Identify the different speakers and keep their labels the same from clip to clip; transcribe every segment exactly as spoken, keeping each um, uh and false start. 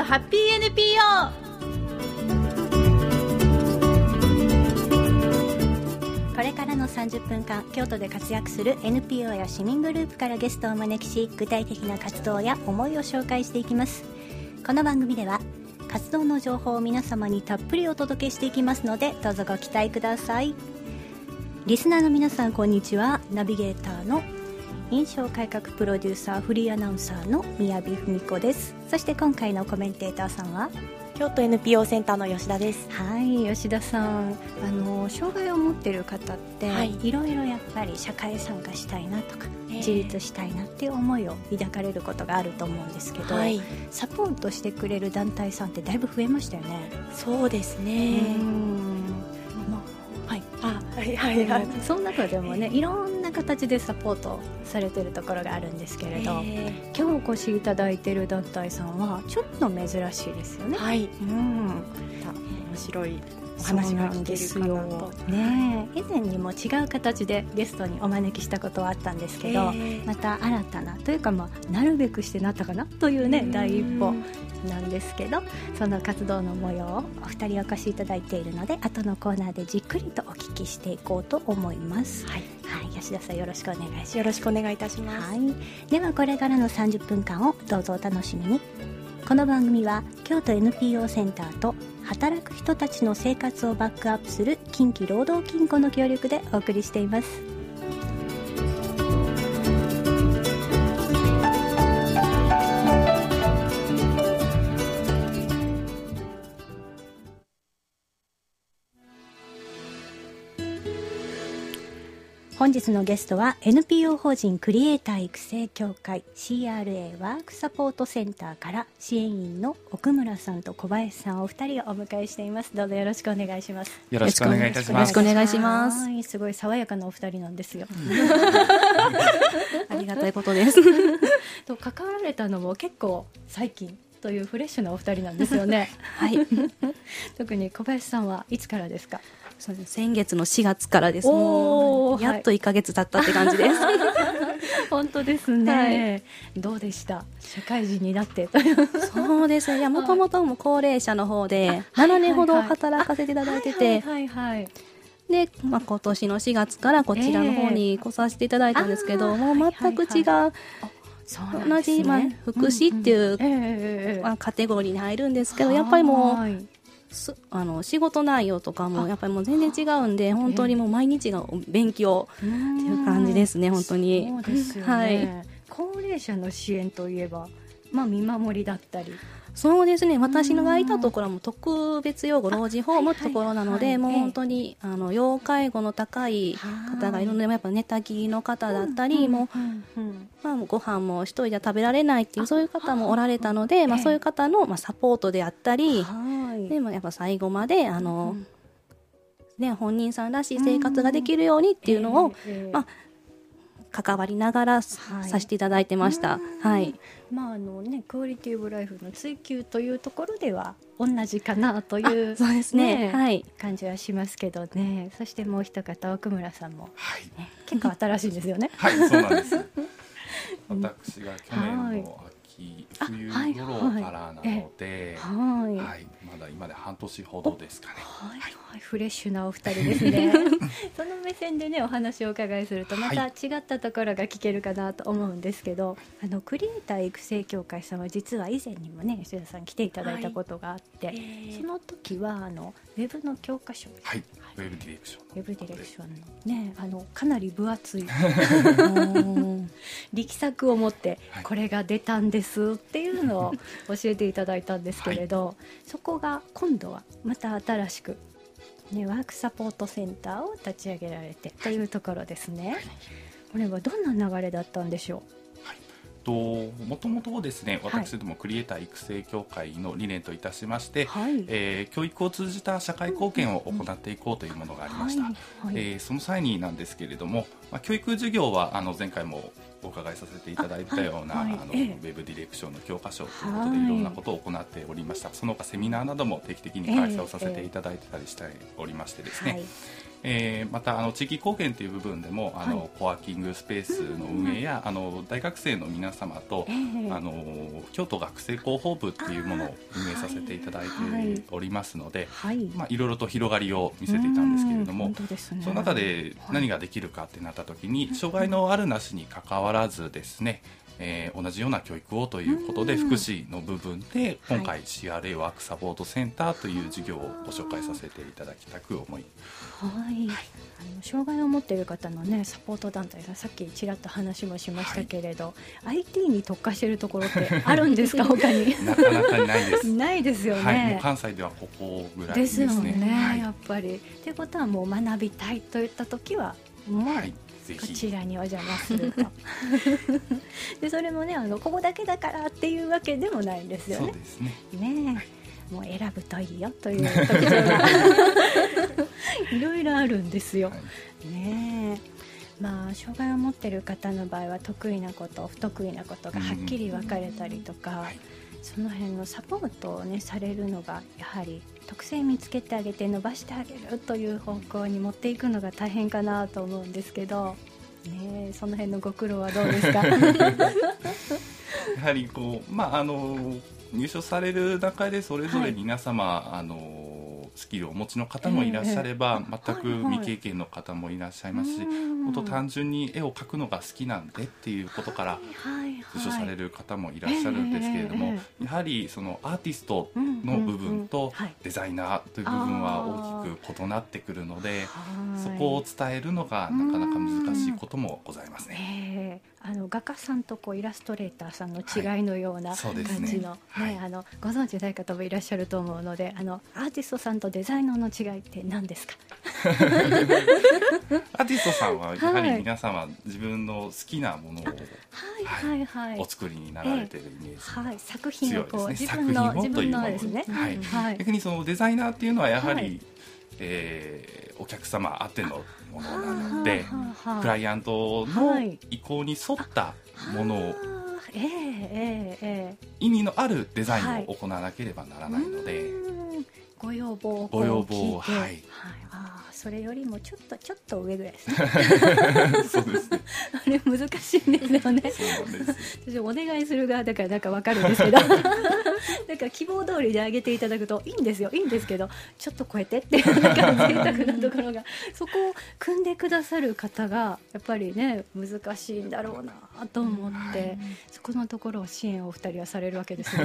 Speaker 1: ハッピー エヌピーオー。これからのさんじゅっぷんかん、京都で活躍する エヌピーオー や市民グループからゲストをお招きし、具体的な活動や思いを紹介していきます。この番組では活動の情報を皆様にたっぷりお届けしていきますので、どうぞご期待ください。リスナーの皆さん、こんにちは。ナビゲーターの印象改革プロデューサー、フリーアナウンサーの宮城文子です。そして今回のコメンテーターさんは
Speaker 2: 京都 エヌピーオー センターの吉田です。
Speaker 1: はい、吉田さん、あの障害を持っている方って、はい、いろいろやっぱり社会参加したいなとか、えー、自立したいなっていう思いを抱かれることがあると思うんですけど、はい、サポートしてくれる団体さんってだいぶ増えましたよね。
Speaker 2: そうですね。うん、
Speaker 1: まあ、はい、あ、
Speaker 2: はいはいはい、
Speaker 1: その中でもね、いろんな形でサポートされてるところがあるんですけれど、えー、今日お越しいただいている団体さんはちょっと珍しいですよね。
Speaker 2: はい、
Speaker 1: うん、
Speaker 2: 面白いお話が聞けるかなと。
Speaker 1: ね、以前にも違う形でゲストにお招きしたことはあったんですけど、えー、また新たなというか、まあ、なるべくしてなったかなというね、第一歩なんですけど、その活動の模様をお二人お越しいただいているので、後のコーナーでじっくりとお聞きしていこうと思います。はい、はい、吉田さん、よろしくお願いします。
Speaker 2: よろしくお願いいたします。
Speaker 1: はい、ではこれからのさんじゅっぷんかんをどうぞお楽しみに。この番組は京都 エヌピーオー センターと働く人たちの生活をバックアップする近畿労働金庫の協力でお送りしています。本日のゲストは エヌピーオー 法人クリエイター育成協会 シーアールエー ワークサポートセンターから支援員の奥村さんと小林さん、お二人をお迎えしています。どうぞよろしくお願いします。
Speaker 3: よろしくお願いいたします。
Speaker 2: よろしくお願いします。
Speaker 1: はい、すごい爽やかなお二人なんですよ。
Speaker 2: ありがたいことです
Speaker 1: と関わられたのも結構最近というフレッシュなお二人なんですよね。
Speaker 2: はい。
Speaker 1: 特に小林さんはいつからですか？
Speaker 2: そうです、先月のしがつからです。もうやっといっかげつ経ったって感じです。
Speaker 1: 本当ですね、はい、どうでした社会人になって？
Speaker 2: そうですね、もともとも高齢者の方でななねんほど働かせていただいてて、で、まあ、今年のしがつからこちらの方に来させていただいたんですけど、えー、もう全く違う、はいはいはい、同じ、まあ、福祉っていう、うんうんえーまあ、カテゴリーに入るんですけど、やっぱりもうあの仕事内容とかもやっぱりもう全然違うんで、本当にもう毎日が勉強っていう感じですね。本当に
Speaker 1: そうですよね、はい、高齢者の支援といえば、まあ、見守りだったり。
Speaker 2: そうですね、私のがいたところも特別養護老人ホームってところなので、はいはいはい、もう本当にあの要介護の高い方がいるので、やっぱ寝たきりの方だったり、もう、うんうん、まあ、ご飯も一人で食べられないっていうそういう方もおられたので、まあ、そういう方の、まあ、サポートであったり、でもやっぱ最後まであの、うんね、本人さんらしい生活ができるようにっていうのを、えーまあ、関わりながら、はい、させていただいてました。はい、
Speaker 1: まああのね、クオリティオブライフの追求というところでは同じかなという、
Speaker 2: そうですね、はい、
Speaker 1: 感じはしますけどね。そしてもう一方、奥村さんも、
Speaker 3: はい、
Speaker 1: 結構新しいですよね。
Speaker 3: はい、そうなんです私が去年の秋、冬頃からなので、はいはいはい、まだ今で半年ほどですかね。
Speaker 1: はいはいはい、フレッシュなお二人ですね。その目線でね、お話をお伺いするとまた違ったところが聞けるかなと思うんですけど、はい、あのクリエイター育成協会さんは実は以前にもね、吉田さん来ていただいたことがあって、はい、えー、その時はあのウェブの教科書、
Speaker 3: はい、ウェブディレクション
Speaker 1: ウェブディレクションのね、あのかなり分厚い力作を持ってこれが出たんですっていうのを教えていただいたんですけれど、はい、そこが今度はまた新しく、ね、ワークサポートセンターを立ち上げられてというところですね。はい、これはどんな流れだったんでしょう？
Speaker 3: もともとですね、私どもクリエイター育成協会の理念といたしまして、はい、えー、教育を通じた社会貢献を行っていこうというものがありました。えー、その際になんですけれども、まあ、教育授業はあの前回もお伺いさせていただいたようなあ、はいはい、あのウェブディレクションの教科書ということでいろんなことを行っておりました。その他セミナーなども定期的に開催をさせていただいてたりしておりましてですね、はい、 えー、またあの地域貢献という部分でもあの、はい、コワーキングスペースの運営や、うん、あの大学生の皆様と、えー、あの京都学生広報部っていうものを運営させていただいておりますので、はいはいまあ、いろいろと広がりを見せていたんですけれども、ね、その中で何ができるかってなった時に、はい、障害のあるなしに関わらずですね、えー、同じような教育をということで、福祉の部分で今回 シーアールエー ワークサポートセンターという事業をご紹介させていただきたく思い、
Speaker 1: はいはい、あの障害を持っている方の、ね、サポート団体がさっきちらっと話もしましたけれど、はい、アイティー に特化しているところってあるんですか他に
Speaker 3: なかなかにないです
Speaker 1: ないですよね、
Speaker 3: はい、もう関西ではここぐらいですね。
Speaker 1: ですよね、
Speaker 3: はい、
Speaker 1: やっぱりということはもう学びたいといった時はもう、はいこちらにお邪魔するとでそれもねあのここだけだからっていうわけでもないんですよね。
Speaker 3: そうですね。
Speaker 1: ね、はい、もう選ぶといいよという特徴がいろいろあるんですよ、はい、ねえ、まあ障害を持っている方の場合は得意なこと不得意なことがはっきり分かれたりとか、うんはい、その辺のサポートをねされるのがやはり特性見つけてあげて伸ばしてあげるという方向に持っていくのが大変かなと思うんですけど、ね、その辺のご苦労はどうですかや
Speaker 3: はりこう、まあ、あの入所される段階でそれぞれ皆様、はい、あのスキルをお持ちの方もいらっしゃれば、えー、全く未経験の方もいらっしゃいますし、はいはい、本当単純に絵を描くのが好きなんでっていうことから入所される方もいらっしゃるんですけれども、やはりそのアーティストの部分とデザイナーという部分は大きく異なってくるので、そこを伝えるのがなかなか難しいこともございますね。
Speaker 1: えーあの画家さんとこうイラストレーターさんの違いのような感じの、はいねはい、あのご存知ない方もいらっしゃると思うので、あのアーティストさんとデザイナーの違いって何ですか
Speaker 3: アーティストさんはやはり皆様、はい、自分の好きなものを、はいはいはい、お作りになられているイメージ、
Speaker 1: えーはい、作品をこう自分の自分のですね、
Speaker 3: はいはい、逆にそのデザイナーっていうのはやはり、はいえー、お客様あってのものなので、クライアントの意向に沿ったものを、えーえーえー、意味のあるデザインを行わなければならないので、はい、
Speaker 1: ご要望を
Speaker 3: ご要望、はい
Speaker 1: はい、あそれよりもちょっとちょっと上ぐらいですね
Speaker 3: そうですね
Speaker 1: あれ難しいんですよね。
Speaker 3: そうなんです
Speaker 1: 私お願いする側だからなんか分かるんですけどだから希望通りで上げていただくといいんですよいいんですけど、ちょっと超えてっていうなんか贅沢なところがそこを組んでくださる方がやっぱりね難しいんだろうなと思って、はい、そこのところを支援をお二人はされるわけですね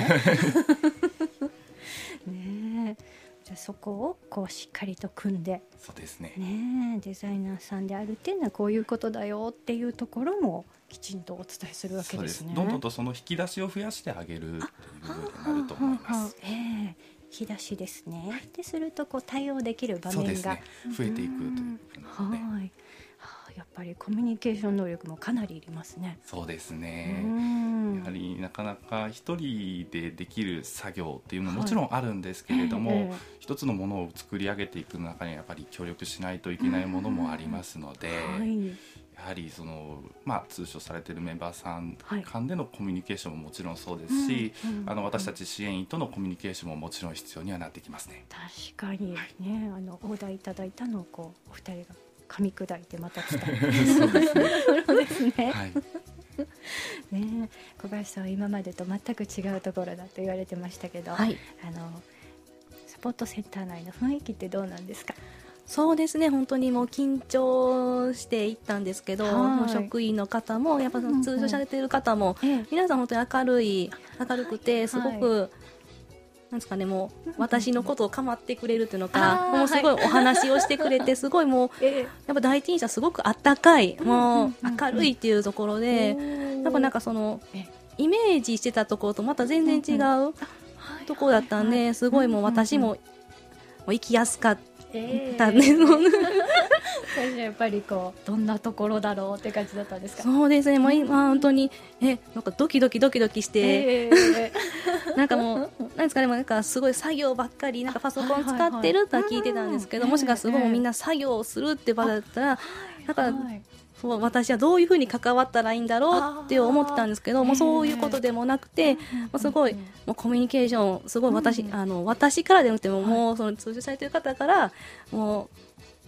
Speaker 1: ねえ、じゃあそこをこうしっかりと組んで、
Speaker 3: そうですね、
Speaker 1: ねデザイナーさんであるっていうのはこういうことだよっていうところもきちんとお伝えするわけですね。
Speaker 3: そうです。どんどんとその引き出しを増やしてあげるという部分になると思います。
Speaker 1: えー、引き出しですね、はい、でするとこう対応できる場面が、そうですね、
Speaker 3: 増えていくという部分なので、はい、
Speaker 1: やっぱりコミュニケーション能力もかなりいりますね。
Speaker 3: そうですね、やはりなかなか一人でできる作業っていうのももちろんあるんですけれども、はいえー、一つのものを作り上げていく中にはやっぱり協力しないといけないものもありますので、はい、やはりその、まあ、通所されているメンバーさん間でのコミュニケーションももちろんそうですし、はいうんうん、あの私たち支援員とのコミュニケーションももちろん必要にはなってきますね。
Speaker 1: 確かに、はいね、あのオーダーいただいたのをこうお二人が噛み砕いてまた伝える
Speaker 3: そうですね
Speaker 1: そうですね、はいね、小林さんは今までと全く違うところだと言われてましたけど、はい、あのサポートセンター内の雰囲気ってどうなんですか？
Speaker 2: そうですね、本当にもう緊張していったんですけど、職員の方もやっぱ通所されている方も、うんうん、皆さん本当に明るい明るくてすごく、はいはい、なんですかね、もう私のことを構ってくれるというのか、もうすごいお話をしてくれて、すごいもうやっぱ第一印象すごくあったかい、もう明るいっていうところで、やっぱなんかそのイメージしてたところとまた全然違うところだったんで、すごいもう私も生きやすかったえー、
Speaker 1: 最初やっぱりこうどんなところだろうって感じだったんですか？
Speaker 2: そうですね、もう今本当にえなんかドキドキドキドキして、えー、なんかもうなんですかね、なんかすごい作業ばっかりなんかパソコン使ってるとは聞いてたんですけど、もしかすごいみんな作業をするって場だったら、なんかそう私はどういうふうに関わったらいいんだろうって思ってたんですけど、もうそういうことでもなくて、もうすごいもうコミュニケーションすごい私、あの私からでなくても、もうその通じされている方からもう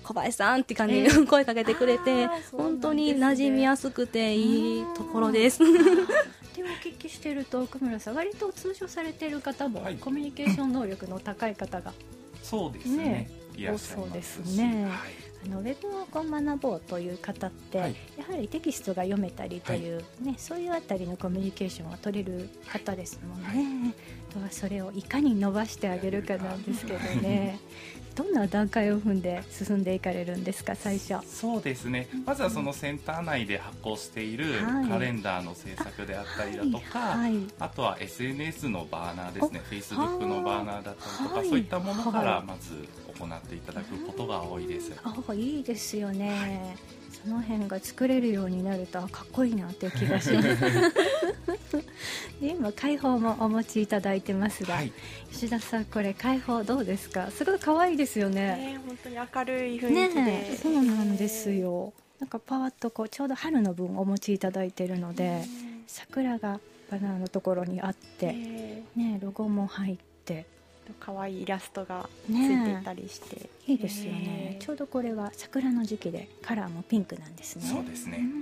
Speaker 2: 小林さんって感じで声かけてくれて、えーね、本当に馴染みやすくていいところです。
Speaker 1: でもお聞きしてると奥村さん、割と通所されている方も、はい、コミュニケーション能力の高い方が、
Speaker 3: そうですね、ね、いらっしゃいますし、そうですね、はい、
Speaker 1: あのウェブをこう学ぼうという方って、はい、やはりテキストが読めたりという、はいね、そういうあたりのコミュニケーションが取れる方ですもんね、はい、あとはそれをいかに伸ばしてあげるかなんですけどねどんな段階を踏んで進んでいかれるんですか、最初。
Speaker 3: そうですね、まずはそのセンター内で発行しているカレンダーの制作であったりだとか、はいはい、あとは エスエヌエス のバーナーですね、 Facebook のバーナーだったりとか、そういったものからまず行っていただくことが多いです。
Speaker 1: あ、いいですよね、はい、その辺が作れるようになるとかっこいいなっていう気がしますで今開放もお持ちいただいてますが、はい、吉田さん、これ開放どうですか？すごい可愛いですよね。
Speaker 4: ね、本当に明るい雰囲気で、ね、
Speaker 1: そうなんですよ。なんかパワッとこうちょうど春の分お持ちいただいているので、桜がバナナのところにあって、ね、ロゴも入って
Speaker 4: 可愛いイラストがついていたりして、
Speaker 1: ね、いいですよね。ちょうどこれは桜の時期でカラーもピンクなんですね。
Speaker 3: そうですね。
Speaker 1: うん、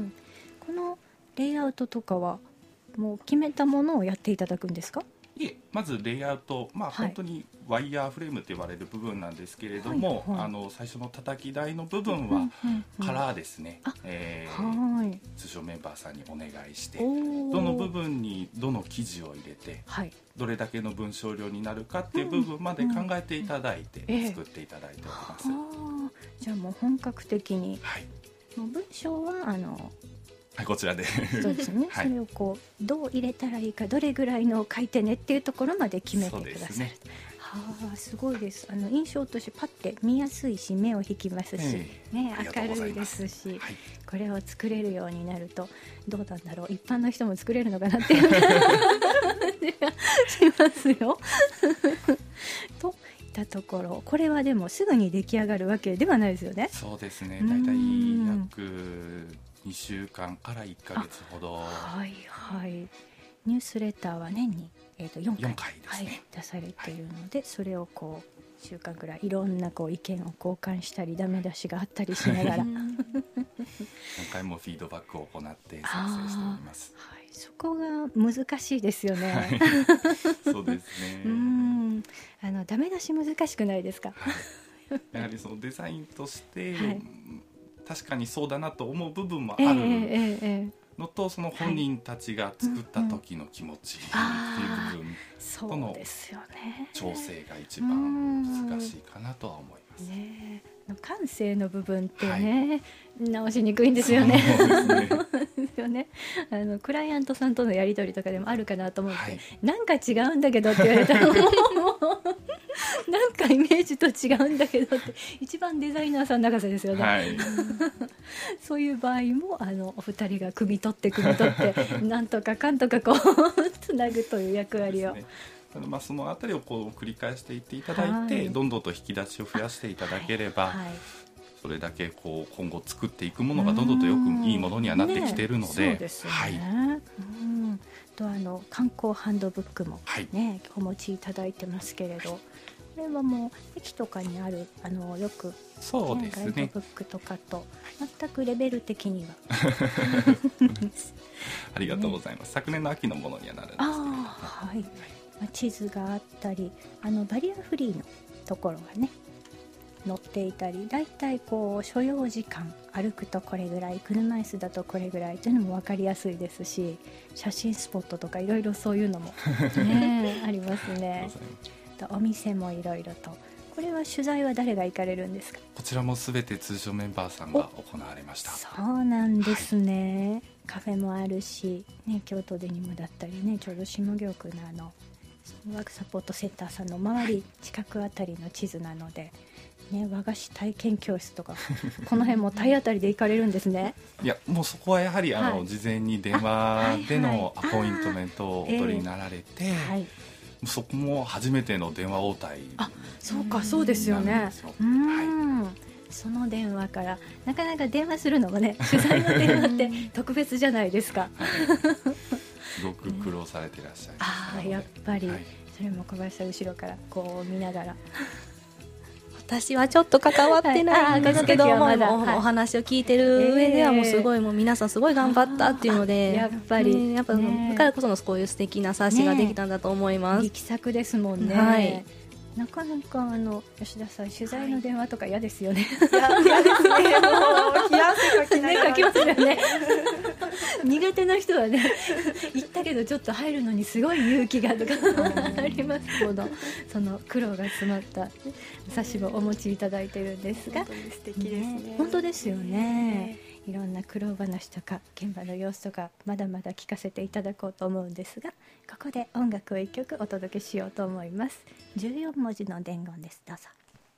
Speaker 1: このレイアウトとかはもう決めたものをやっていただくんですか？
Speaker 3: いえ、まずレイアウト、まあ、本当にワイヤーフレームと言われる部分なんですけれども、はいはい、あの最初の叩き台の部分はカラーですね、うんうんうん、えー、はい、通常メンバーさんにお願いしてどの部分にどの生地を入れて、はい、どれだけの文章量になるかっていう部分まで考えていただいて作っていただいております、
Speaker 1: うんうんうん、じゃあもう本格的に、はい、もう文章はあの
Speaker 3: はい、こちらで
Speaker 1: そうですね、はい、それをこうどう入れたらいいか、どれぐらいの書いてねっていうところまで決めてくださる。そうですね。はあ、すごいです。あの印象としてパッて見やすいし目を引きますし、えーね、明るいですし、はい、これを作れるようになるとどうなんだろう、一般の人も作れるのかなっていう感じがしますよといったところ、これはでもすぐに出来上がるわけではないですよね。
Speaker 3: そうですね、だいたい約にしゅうかんからいっかげつほど。
Speaker 1: はいはい。ニュースレターは年に、えー、とよんかい、
Speaker 3: よんかいですね、はい、
Speaker 1: 出されているので、はい、それをこういっしゅうかんくらいいろんなこう意見を交換したりダメ出しがあったりしながら何
Speaker 3: 回もフィードバックを行って作成しております、
Speaker 1: はい、そこが難しいですよね、はい、
Speaker 3: そうですね
Speaker 1: うん、あのダメ出し難しくないですか？
Speaker 3: はい、やはりそのデザインとして、はい、確かにそうだなと思う部分もあるのと、その本人たちが作った時の気持ちっていう部分との調整が一番難しいかなとは思います。
Speaker 1: ね、感性の部分ってね、はい、直しにくいんですよね。ですよね。あのクライアントさんとのやり取りとかでもあるかなと思って、はい、なんか違うんだけどって言われたらもうなんかイメージと違うんだけどって一番デザイナーさん泣かせですよね、はい、そういう場合もあのお二人が汲み取って汲み取ってなんとかかんとかこうつなぐという役割を、
Speaker 3: まあ、そのあたりをこう繰り返していっていただいて、はい、どんどんと引き出しを増やしていただければ、はいはい、それだけこう今後作っていくものがどんどんとよくいいものにはなってきているので、ね、そうですよね、はい、
Speaker 1: うんとあの観光ハンドブックも、ね、はい、お持ちいただいてますけれど、はい、これはもう駅とかにあるあのよく、ね、
Speaker 3: そうですね、
Speaker 1: ガイドブックとかと全くレベル的には
Speaker 3: ありがとうございます、ね、昨年の秋のものにはなるんですけれども、
Speaker 1: はい、地図があったりあのバリアフリーのところがね載っていたり、だいたいこう所要時間歩くとこれぐらい、車椅子だとこれぐらいというのも分かりやすいですし、写真スポットとかいろいろそういうのも、ね、ありますね。お店もいろいろと。これは取材は誰が行かれるんですか？
Speaker 3: こちらもすべて通常メンバーさんが行われました。
Speaker 1: そうなんですね、はい、カフェもあるし、ね、京都デニムだったりね、ちょうど下京区のあのワークサポートセンターさんの周り近くあたりの地図なので、ね、和菓子体験教室とかこの辺も体当たりで行かれるんですね。
Speaker 3: いや、もうそこはやはりあの、はい、事前に電話でのアポイントメントをお取りになられて、はい、そこも初めての電話応対。
Speaker 1: あ、そうか、そうですよね。うん、はい、その電話からなかなか電話するのもね、取材の電話って特別じゃないですか。
Speaker 3: すごく苦労されていらっしゃいます。
Speaker 1: あ、やっぱり、はい、それも小林さん後ろからこう見ながら
Speaker 2: 私はちょっと関わってないんですけど、はい、まだ、はい、お話を聞いてる上ではもうすごい、もう皆さんすごい頑張ったっていうので、
Speaker 1: やっぱり、
Speaker 2: ね、やっぱ、ね、だからこそのこういう素敵な冊子ができたんだと思います。
Speaker 1: 力作ですもんね、はい、なかなかあの吉田さん取材の電話とか嫌ですよね。
Speaker 4: 嫌ですね。もう冷や汗かきながら、
Speaker 1: ね、かきますよね。苦手な人はね、行ったけどちょっと入るのにすごい勇気がとかありますほど、その苦労が詰まった冊子をお持ちいただいているんですが、
Speaker 4: 本当に素敵ですね。
Speaker 1: ね、本当ですよね。いろんな苦労話とか現場の様子とかまだまだ聞かせていただこうと思うんですが、ここで音楽をいっきょくお届けしようと思います。じゅうよんもじの伝言です。どうぞ。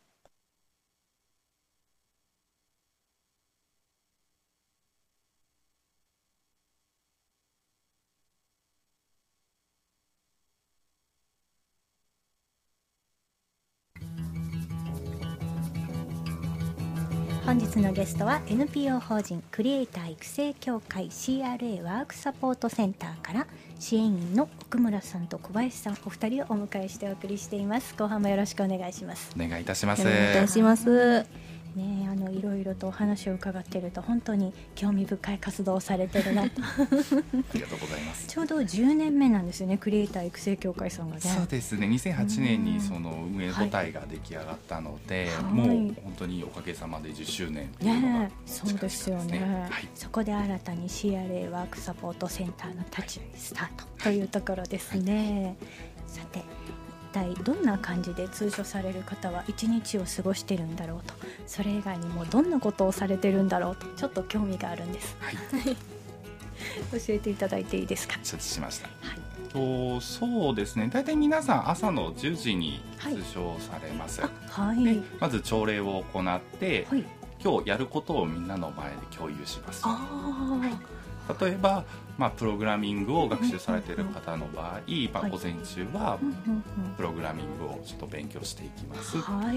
Speaker 1: 本日のゲストは エヌピーオー 法人クリエイター育成協会 シーアールエー ワークサポートセンターから支援員の奥村さんと小林さんお二人をお迎えしてお送りしています。後半もよろしくお願いします。
Speaker 3: お願いいたします。
Speaker 2: お願いいたします。
Speaker 1: ね、あのいろいろとお話を伺っていると本当に興味深い活動をされてるなと
Speaker 3: ありがとうございます。
Speaker 1: ちょうどじゅうねんめなんですよね、クリエイター育成協会さんがね。
Speaker 3: そうですね、にせんはちねんにその運営母体が出来上がったので、はい、もう本当におかげさまでじゅっしゅうねんというのが、ね、
Speaker 1: そうですよね、
Speaker 3: はい、
Speaker 1: そこで新たに シーアールエー ワークサポートセンターの立ちスタートというところですね、はい、さて一体どんな感じで通所される方は一日を過ごしてるんだろうと、それ以外にもどんなことをされてるんだろうとちょっと興味があるんです、はい、教えていただいていいですか。
Speaker 3: 承知しました、はい、とそうですね、大体皆さん朝のじゅうじに通所されます、はいはい、でまず朝礼を行って、はい、今日やることをみんなの前で共有します。あ、例えば、まあ、プログラミングを学習されている方の場合、まあ、午前中はプログラミングをちょっと勉強していきます、はい、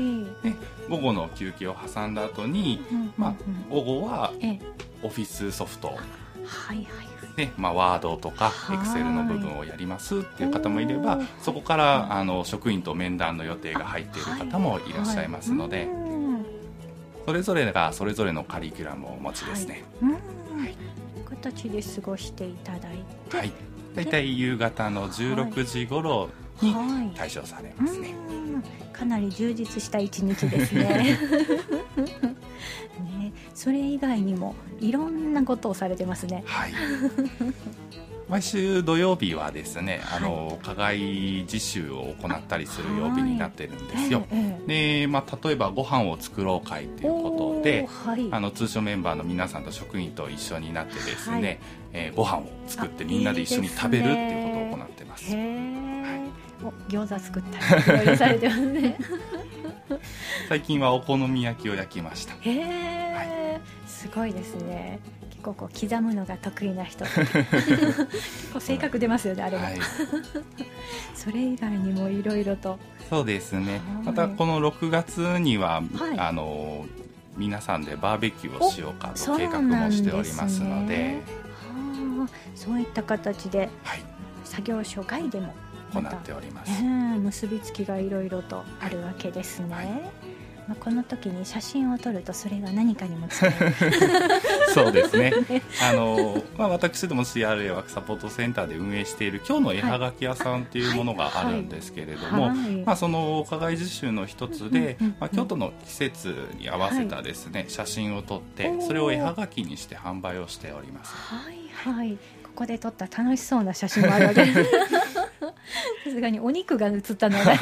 Speaker 3: で午後の休憩を挟んだ後に、まあ、午後はオフィスソフト、はいはいね、まあ、ワードとかエクセルの部分をやりますっていう方もいれば、そこからあの職員と面談の予定が入っている方もいらっしゃいますので、それぞれがそれぞれのカリキュラムをお持ちですね、はいはい、
Speaker 1: 形で過ごしていただいて、はい、
Speaker 3: だいたい夕方のじゅうろくじ頃に退所されますね、はい、
Speaker 1: かなり充実した一日ですねね、それ以外にもいろんなことをされてますね、はい
Speaker 3: 毎週土曜日はですね、あの、はい、課外実習を行ったりする曜日になってるんですよ、はいええでまあ、例えばご飯を作ろう会ということで、はい、あの通所メンバーの皆さんと職員と一緒になってですね、はいえー、ご飯を作ってみんなで一緒に食べるっていうことを行ってます。
Speaker 1: いいですね、はい、お餃子作ったりいろいろされてますね
Speaker 3: 最近はお好み焼きを焼きました。
Speaker 1: へー、はい、すごいですね。結構こう刻むのが得意な人結構性格出ますよね、あれも、はい、それ以外にもいろいろと。
Speaker 3: そうですね、またこのろくがつには、はい、あの皆さんでバーベキューをしようかと計画もしておりますので、ね、
Speaker 1: はあ、そういった形で、はい、作業所外でも
Speaker 3: 行っております、
Speaker 1: えー、結びつきがいろいろとあるわけですね、はい、まあ、この時に写真を撮るとそれが何かにも使える
Speaker 3: そうですねあの、まあ、私ども シーアールエー ワークサポートセンターで運営している今日の絵はがき屋さんというものがあるんですけれども、はいはいはい、まあ、その課外実習の一つで、うんうんうん、まあ、京都の季節に合わせたですね、はい、写真を撮ってそれを絵はがきにして販売をしております。
Speaker 1: はいはい、ここで撮った楽しそうな写真もあるわけですさすがにお肉が写ったのが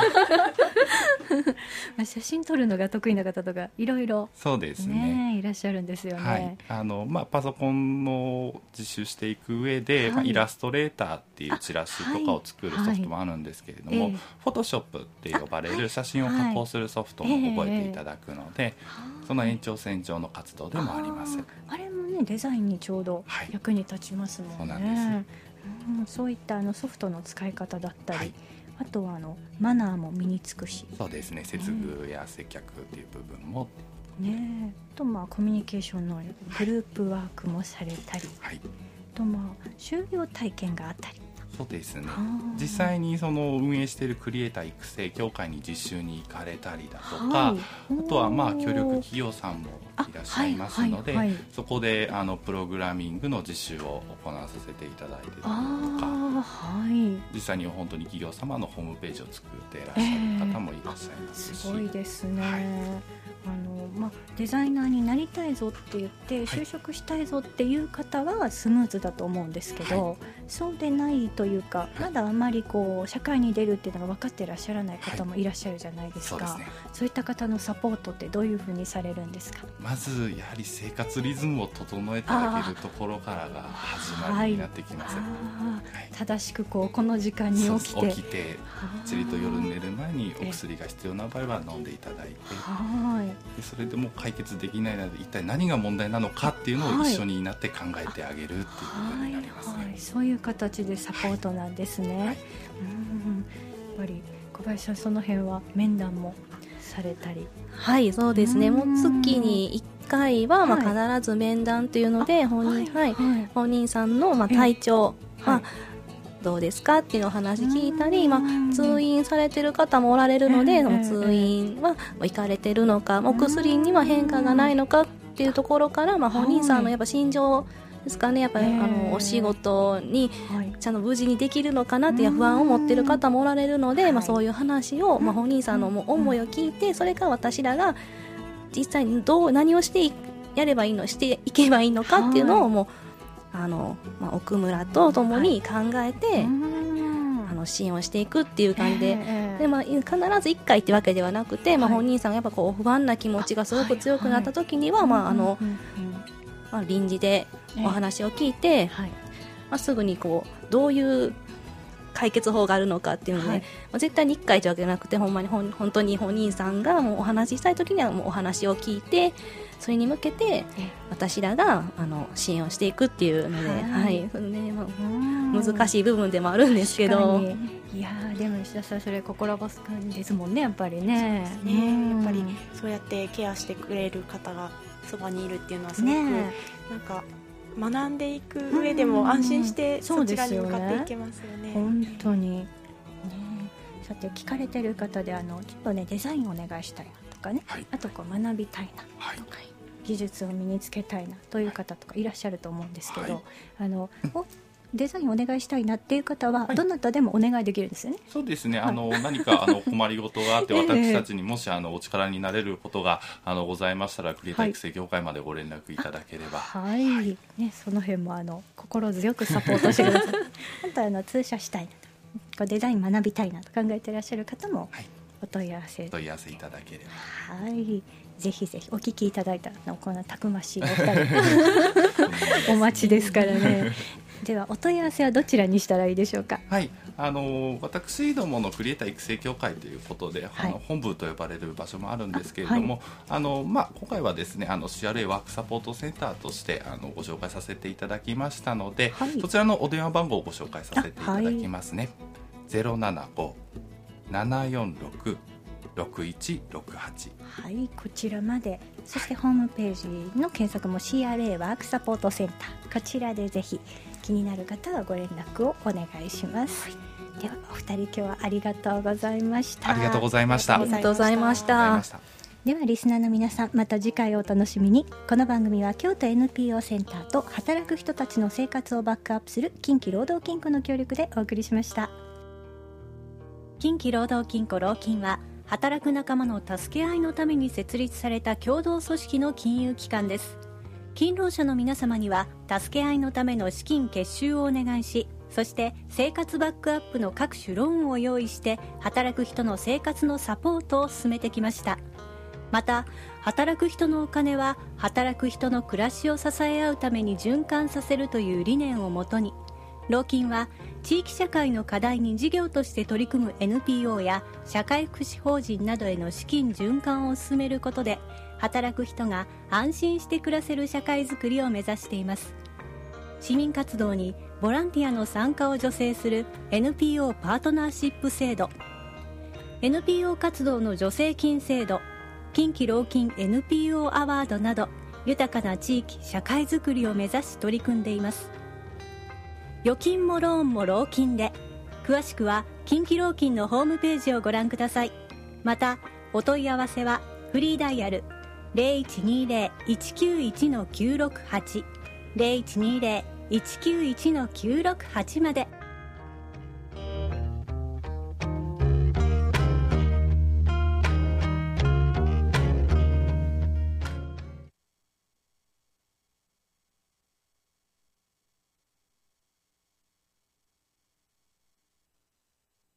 Speaker 1: まあ写真撮るのが得意な方とかいろいろ
Speaker 3: そうですね、
Speaker 1: いらっしゃるんですよね、
Speaker 3: はい、あのまあ、パソコンの実習していく上で、はい、まあ、イラストレーターっていうチラシとかを作るソフトもあるんですけれども、はいはい、フォトショップって呼ばれる写真を加工するソフトも覚えていただくので、はい、その延長線上の活動でもあります。
Speaker 1: あ, あれもねデザインにちょうど役に立ちますもんね、はい、そうなんです、うん、そういったあのソフトの使い方だったり、はい、あとはあのマナーも身につくし、
Speaker 3: そうですね、接遇や接客っていう部分も
Speaker 1: ね、とまあコミュニケーション能力、グループワークもされたり、はい、とまあ就業体験があったり、
Speaker 3: そうですね、実際にその運営しているクリエイター育成協会に実習に行かれたりだとか、はい、あとはまあ協力企業さんもいらっしゃいますので、はいはいはい、そこであのプログラミングの実習を行わさせていただいているとか、はい、実際に本当に企業様のホームページを作っていらっしゃる方もいらっしゃいますし、
Speaker 1: えー、すごいですね、はい、あのまあ、デザイナーになりたいぞって言って就職したいぞっていう方はスムーズだと思うんですけど、はい、そうでないというか、まだあまりこう社会に出るっていうのが分かっていらっしゃらない方もいらっしゃるじゃないですか、はい、そうですね、そういった方のサポートってどういうふうにされるんですか？
Speaker 3: まずやはり生活リズムを整えてあげるところからが始まりになってきます、はい、
Speaker 1: 正しくこうこの時間に起きて
Speaker 3: 起きてきっちりと夜寝る前にお薬が必要な場合は飲んでいただいて、はい、でそれでも解決できないので一体何が問題なのかっていうのを一緒になって考えてあげるっていうことになりますね、はいはい、
Speaker 1: そういう形でサポートなんですね、はいはい、うんやっぱり小林さんその辺は面談もされたり？
Speaker 2: はいそうですね、もう月にいっかいはまあ必ず面談というので、はい、本人、はいはい、本人さんのまあ体調は、はいどうですかっていうのを話聞いたり、まあ、通院されてる方もおられるので、その通院は行かれてるのか、お薬には変化がないのかっていうところから、まあ、本人さんのやっぱ心情ですかね、やっぱりあのお仕事にちゃんと無事にできるのかなっていう不安を持ってる方もおられるので、まあ、そういう話を、まあ、本人さんの思いを聞いて、それから私らが実際にどう何をしてやればいいのしていけばいいのかっていうのをもうあのまあ、奥村とともに考えて、はい、あの支援をしていくっていう感じで、えーでまあ、必ずいっかいってわけではなくて、はいまあ、本人さんがやっぱこう不安な気持ちがすごく強くなった時には、はいはいまああのまあ、臨時でお話を聞いて、えーはいまあ、すぐにこうどういう解決法があるのかっていうので、はいまあ、絶対にいっかいというわけじゃなくて、ほんまにほん本当に本人さんがもうお話ししたい時にはもうお話を聞いて、それに向けて私らがあの支援をしていくっていうので、はいはいそのねまあ、難しい部分でもあるんですけど、
Speaker 1: いやでも石田さんそれ心細いですもんね、やっぱりね。
Speaker 4: そうですね、やっぱりそうやってケアしてくれる方がそばにいるっていうのはすごく、ね、なんか学んでいく上でも安心してそちらに向かっていけますよね。
Speaker 1: 本当に、ね、さて聞かれてる方であのちょっとねデザインお願いしたいなとかね、はい、あとこう学びたいなとか、はい、技術を身につけたいなという方とかいらっしゃると思うんですけど、はい、あのおデザインお願いしたいなっていう方はどなたでもお願いできるんですよね。はい、
Speaker 3: そうですね、あの何かあの困りごとがあって私たちにもしあのお力になれることがあのございましたらクリエイター育成協会までご連絡いただければ、
Speaker 1: はい、はいね、その辺もあの心強くサポートしてくださいあとあの通社したいなとこうデザイン学びたいなと考えていらっしゃる方もお問い合わせ、
Speaker 3: はい、お問い合わせいただければ、
Speaker 1: はい、ぜひぜひお聞きいただいたのこのたくましいお二人お待ちですからねではお問い合わせはどちらにしたらいいでしょうか。
Speaker 3: はい、あの私どものクリエイター育成協会ということで、はい、あの本部と呼ばれる場所もあるんですけれども、はいあのまあ、今回はですねあの シーアールエー ワークサポートセンターとしてあのご紹介させていただきましたので、はい、そちらのお電話番号をご紹介させていただきますね。ゼロななご ななよんろく ろくいちろくはち、
Speaker 1: はい、こちらまで。そしてホームページの検索も シーアールエー ワークサポートセンター、こちらでぜひ気になる方はご連絡をお願いします、はい、ではお二人今日はありがとうございました。
Speaker 3: ありがとうございました。
Speaker 2: ありがとうございました。
Speaker 1: ではリスナーの皆さん、また次回をお楽しみに。この番組は京都 エヌピーオー センターと働く人たちの生活をバックアップする近畿労働金庫の協力でお送りしました。近畿労働金庫労金は働く仲間の助け合いのために設立された共同組織の金融機関です。勤労者の皆様には助け合いのための資金結集をお願いし、そして生活バックアップの各種ローンを用意して働く人の生活のサポートを進めてきました。また働く人のお金は働く人の暮らしを支え合うために循環させるという理念をもとに、労金は地域社会の課題に事業として取り組む エヌピーオー や社会福祉法人などへの資金循環を進めることで、働く人が安心して暮らせる社会づくりを目指しています。市民活動にボランティアの参加を助成する エヌピーオー パートナーシップ制度、 エヌピーオー 活動の助成金制度、近畿労金 エヌピーオー アワードなど豊かな地域社会づくりを目指し取り組んでいます。 預金もローンもロー金で。詳しくは近畿ロー金のホームページをご覧ください。またお問い合わせはフリーダイヤル ゼロいちにゼロ いちきゅういち きゅうろくはち ゼロいちにゼロ いちきゅういち きゅうろくはち まで。